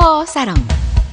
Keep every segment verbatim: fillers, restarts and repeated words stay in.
康サロン。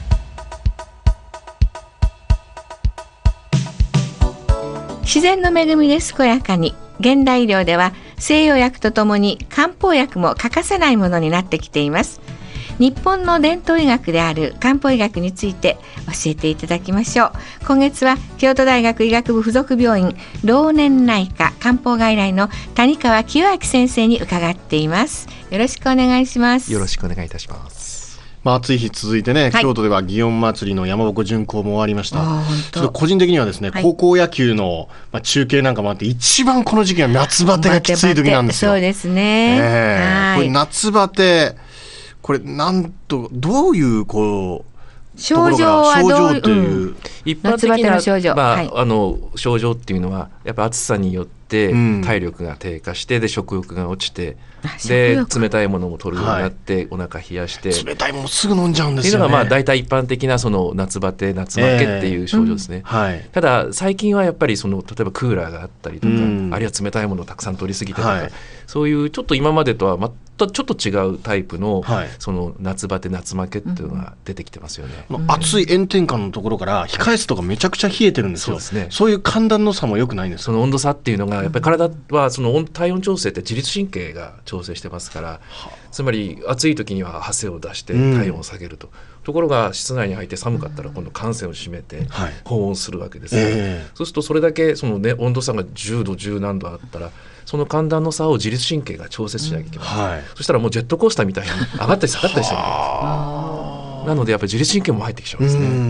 自然の恵みで健やかに。現代医療では西洋薬とともに漢方薬も欠かせないものになってきています。日本の伝統医学である漢方医学について教えていただきましょう。今月は京都大学医学部附属病院老年内科漢方外来の谷川清明先生に伺っています。よろしくお願いします。 よろしくお願いいたします。 まあ、暑い日続いてね、はい、京都では祇園祭の山鉾巡行も終わりました。ちょっと個人的にはですね、はい、高校野球の、まあ、中継なんかもあって一番この時期は夏バテがきつい時なんですよ。 そうですね、 えー、 はい、 これ夏バテこれなんとどういうこう症状はどういう、 症状っていう、うん、 一般的な症状、 まあはい、 あの症状っていうのはやっぱ暑さによって体力が低下して、うん、で食欲が落ちて、で冷たいものも取るようになって、はい、お腹冷やして冷たいものすぐ飲んじゃうんですよね。っていうのがまあ大体一般的なその夏バテ夏負けっていう症状ですね、 えーうんはい、ただ最近はやっぱりその例えばクーラーがあったりとか、うん、あるいは冷たいものをたくさん取りすぎてとか、はい、そういうちょっと今までとはまたちょっと違うタイプの、はい、その夏バテ夏負けっていうのが出てきてますよね、 うん、暑い炎天下のところから控え室とかめちゃくちゃ冷えてるんですよ、はい、そうですね、そういう寒暖の差も良くないんですか。 その温度差っていうのがやっぱり体はその体温調整って自律神経が調整してますから、つまり暑い時には汗を出して体温を下げると、うん、ところが室内に入って寒かったら今度汗腺を締めて保温するわけですから、はい、えー、そうするとそれだけその、ね、温度差がじゅうどじゅうなんどあったらその寒暖の差を自律神経が調節しなきゃいけない、うんはい、そしたらもうジェットコースターみたいに上がったり下がったりしなきゃいけないなのでやっぱり自律神経も入ってきちゃうんですね。うん、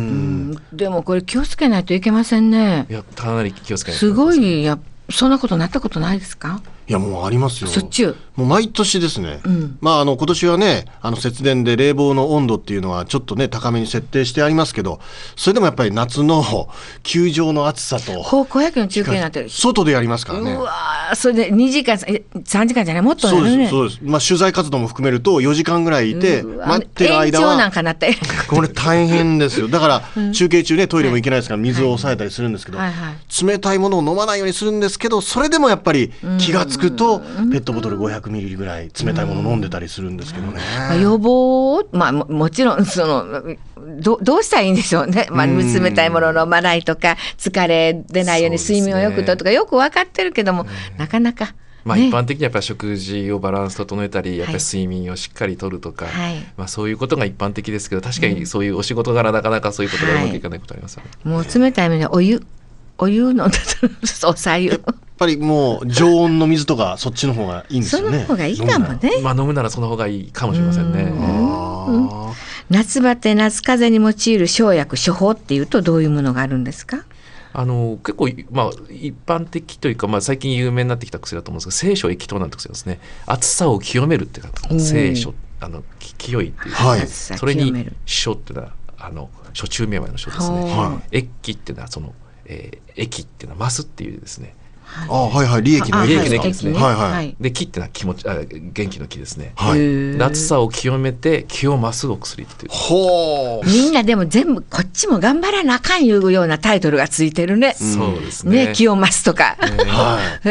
でもこれ気をつけないといけませんね。 いやかなり気をつけないといけません。すごいやそんなことなったことないですか。 いやもうありますよ。 しょっちゅうもう毎年ですね、うん、まああの今年はねあの節電で冷房の温度っていうのはちょっとね高めに設定してありますけど、それでもやっぱり夏の球場の暑さと高校野球の中継になってる外でやりますからね。 うわそれでにじかんさんじかんじゃないもっとやるね。 そうですそうです、まあ、取材活動も含めるとよじかんぐらいいて待ってる間は延長なんかなってこれ大変ですよ。だから中継中ねトイレも行けないですから水を抑えたりするんですけど、はいはいはい、冷たいものを飲まないようにするんですけど、それでもやっぱり気がつくとペットボトルごひゃくミリリットルぐらい冷たいもの飲んでたりするんですけどね、 まあ、予防、まあ、も, もちろんその ど, どうしたらいいんでしょうね、まあ、冷たいもの飲まないとか疲れ出ないように睡眠をよくとるとかよく分かってるけども、なかなかまあ、一般的にやっぱり食事をバランス整えたり、やっぱり睡眠をしっかりとるとか、はい、まあ、そういうことが一般的ですけど、確かにそういうお仕事柄なかなかそういうことがうまくいかないことありますよね、 はい、もう冷たい目でお湯お湯飲んだらおさゆやっぱりもう常温の水とかそっちの方がいいんですよね。 その方がいいかもね。 飲まあ、飲むならその方がいいかもしれませんね。 うん、夏バテ夏風邪に用いる生薬処方っていうとどういうものがあるんですか。 あの結構、まあ、一般的というか、まあ、最近有名になってきた薬だと思うんですが、聖書液糖なんて薬ですね。暑さを清めるっていうか聖書あの清いっていう、はい、それに書っていうのはあの暑中見舞いの書ですね、はい、液っていうのはその、えー、液っていうのは増すっていうですね、 はい、あはいはい利益の利益の液ですね、 はいはい、 で気っていうのは気持ちあ元気の気ですね、はい、暑さを清めて気を増すお薬っていう。 ほうみんなでも全部こっちも頑張らなあかんいうようなタイトルがついてるね、 うん、そうですね、 ね気を増すとか、 はい、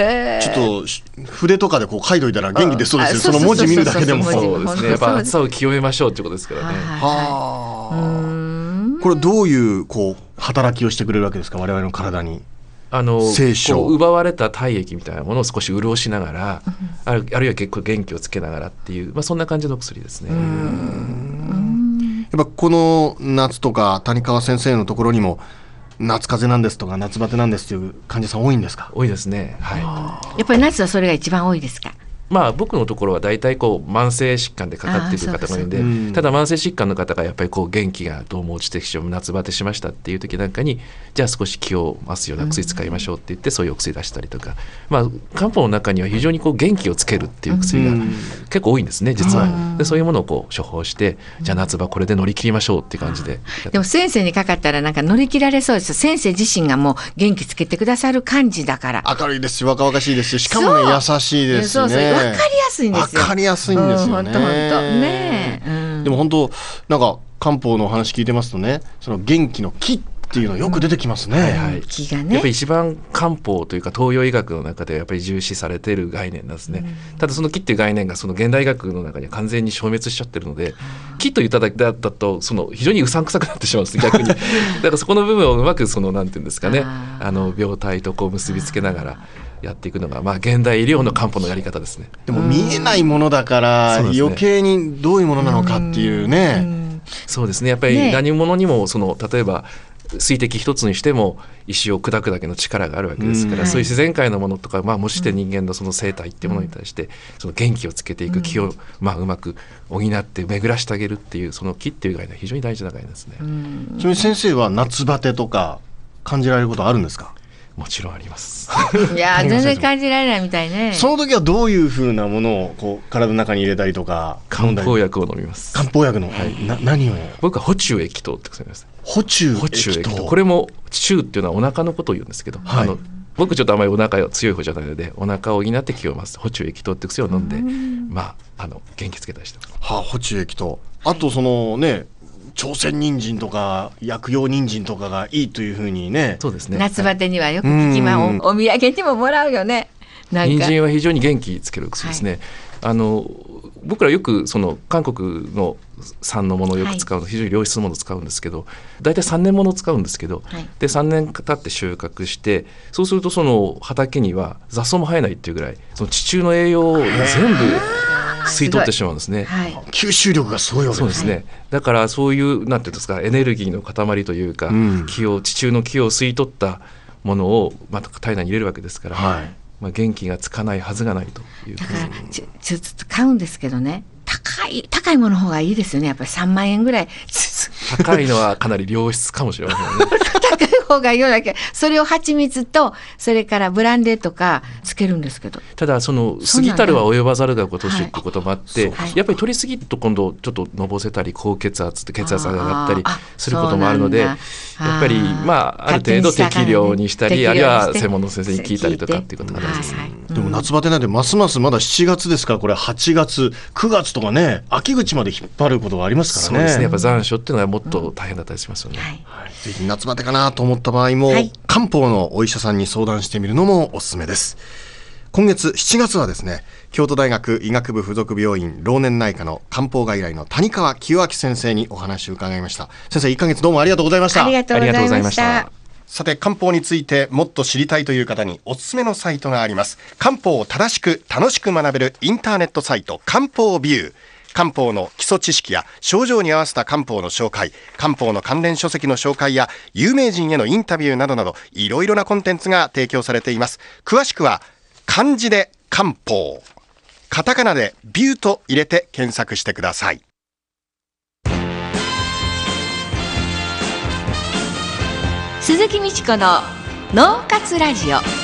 ちょっと筆とかでこう書いといたら元気出そうですよ。その文字見るだけでもそうですね、やっぱ暑さを清めましょうってことですからね。 はあ、これどういうこう働きをしてくれるわけですか、我々の体に。 あのこう奪われた体液みたいなものを少し潤しながら、うん、ある、あるいは結構元気をつけながらっていう、まあ、そんな感じの薬ですね。うーん、やっぱこの夏とか谷川先生のところにも夏風邪なんですとか夏バテなんですという患者さん多いんですか。 多いですね、はい、 やっぱり夏はそれが一番多いですか。 まあ、僕のところは大体こう慢性疾患でかかっている方がいるので、うん、ただ慢性疾患の方がやっぱりこう元気がどうも落ちてきて夏バテしましたっていう時なんかに、じゃあ少し気を増すような薬使いましょうって言って、そういうお薬出したりとか、まあ、漢方の中には非常にこう元気をつけるっていう薬が結構多いんですね実は。でそういうものをこう処方して、じゃあ夏場これで乗り切りましょうっていう感じで。 でも先生にかかったらなんか乗り切られそうです。先生自身がもう元気つけてくださる感じだから、 明るいですし若々しいですし、しかもね優しいですしね。そうそう、 分かりやすいんです。 分かりやすいんですよね。 うん、本当本当ね、うん、 でも本当なんか漢方のお話聞いてますとね、その元気の気っていうのよく出てきますね。 はいはい、 気がね、 やっぱり一番漢方というか東洋医学の中でやっぱり重視されている概念なんですね、うん、ただその気っていう概念がその現代医学の中には完全に消滅しちゃってるので、気と言っただけだとその非常にうさんくさくなってしまうんです逆にだからそこの部分をうまくそのなんていうんですかね、ああの病態とこう結びつけながらやっていくのが、まあ、現代医療の漢方のやり方ですね。 でも見えないものだから余計にどういうものなのかっていうね。 そうですね、やっぱり何者にもその例えば水滴一つにしても石を砕くだけの力があるわけですから、うん、そういう自然界のものとか、まあ、もして人間のその生態っていうものに対してその元気をつけていく気を、まあ、うまく補って巡らしてあげるっていうその気っていう概念は非常に大事な概念ですね。 ちなみに先生は夏バテとか感じられることあるんですか？ もちろんありますいや全然感じられないみたいね。 その時はどういうふうなものをこう体の中に入れたりとか？ 漢方薬を飲みます。 漢方薬の、はい、な何を？ 僕は補中液糖って薬です。 補中補中液糖、これも中っていうのはお腹のことを言うんですけど、はい、あの僕ちょっとあまりお腹が強い方じゃないのでお腹を補って気をます補中液糖って薬を飲んで、んまああの元気つけたりしてます。 はあ、補中液糖、あとそのね朝鮮人参とか薬用人参とかがいいというふうにね。 そうですね、 夏バテにはよく聞きま、お, お土産にももらうよね。なんか人参は非常に元気つける薬ですね、はい、あの僕らよくその韓国の産のものをよく使うの、はい、非常に良質のものを使うんですけど大体さんねんものを使うんですけど、はい、でさんねん経って収穫してそうするとその畑には雑草も生えないっていうぐらいその地中の栄養を全部吸い取ってしまうんですね、 はい、吸収力がすごいわけですね。 そうですね、だからそういうなんていうんですかエネルギーの塊というか、うん、気を地中の気を吸い取ったものをまた体内に入れるわけですから、はい、まあ、元気がつかないはずがないという。 だからちょちょっと買うんですけどね、高い高いものの方がいいですよね。やっぱりさんまんえんぐらい高いのはかなり良質かもしれませんね高い方がいいようだけどそれを蜂蜜とそれからブランデーとかつけるんですけど、 ただその過ぎたるは及ばざるが如しってこともあって、はい、やっぱり取りすぎると今度ちょっとのぼせたり高血圧って血圧が上がったりすることもあるので、やっぱりまあある程度適量にしたり、あるいは専門の先生に聞いたりとかっていうことが大事ですね、はいはい、 でも夏バテなんでますますまだしちがつですから、これはちがつくがつとかね秋口まで引っ張ることがありますからね。 そうですね、やっぱ残暑っていうのはもっと大変だったりしますよね、うん、はいはい、ぜひ夏バテかなと思った場合も、はい、漢方のお医者さんに相談してみるのもおすすめです。今月しちがつはですね、京都大学医学部附属病院老年内科の漢方外来の谷川清明先生にお話を伺いました。先生、いっかげつどうもありがとうございました。 ありがとうございました。 さて、漢方についてもっと知りたいという方におすすめのサイトがあります。漢方を正しく楽しく学べるインターネットサイト、漢方ビュー。漢方の基礎知識や症状に合わせた漢方の紹介、漢方の関連書籍の紹介や有名人へのインタビューなどなど、いろいろなコンテンツが提供されています。詳しくは漢字で漢方、カタカナでビューと入れて検索してください。 鈴木美智子の脳活ラジオ。